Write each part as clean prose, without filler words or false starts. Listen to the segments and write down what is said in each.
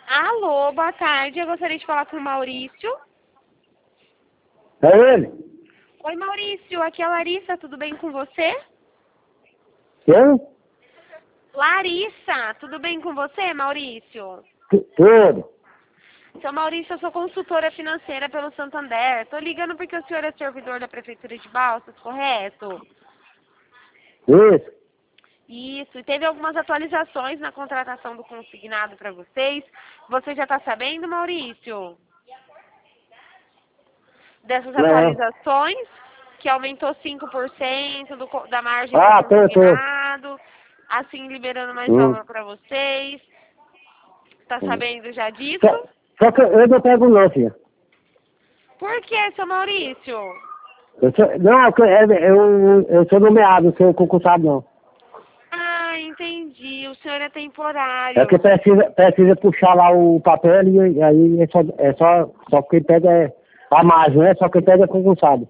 Alô, boa tarde. Eu gostaria de falar com o Maurício. É ele? Oi, Maurício. Aqui é a Larissa. Tudo bem com você? Quem? Larissa, tudo bem com você, Maurício? Tudo. Seu Maurício, eu sou consultora financeira pelo Santander. Tô ligando porque o senhor é servidor da Prefeitura de Balsas, correto? Isso. Isso. E teve algumas atualizações na contratação do consignado para vocês. Você já está sabendo, Maurício? Dessas Não. atualizações, que aumentou 5% da margem do Ah, tô. consignado, assim liberando mais valor para vocês. Tá sabendo já disso? Só que eu não pego não, filha. Por que, seu Maurício? Eu sou nomeado, não sou concursado não. Ah, entendi. O senhor é É temporário. que precisa puxar lá o papel e aí só quem pega é a margem, né? Só quem pega é concursado.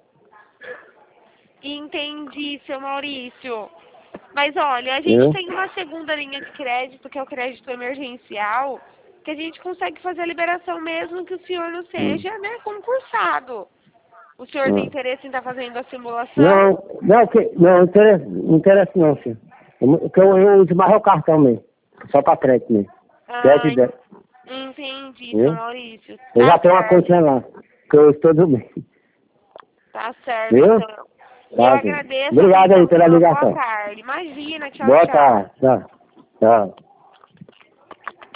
Entendi, seu Maurício. Mas olha, a gente Viu? tem uma segunda linha de crédito, que é o crédito emergencial, que a gente consegue fazer a liberação mesmo que o senhor não seja, né, concursado. O senhor tem interesse em estar fazendo a simulação? Não interessa não, filha. O que eu uso mais é o cartão mesmo. Só pra crédito mesmo. Ah, 10. entendi, seu Viu? Maurício. Eu Tá já tenho uma certo. continha lá, que eu estou do bem. Tá certo, Viu? então. E eu Tá, gente. agradeço a Obrigado atenção aí pela sua. Boa ligação. tarde. Imagina, tchau, Boa tchau. tarde. Tchau. Tchau.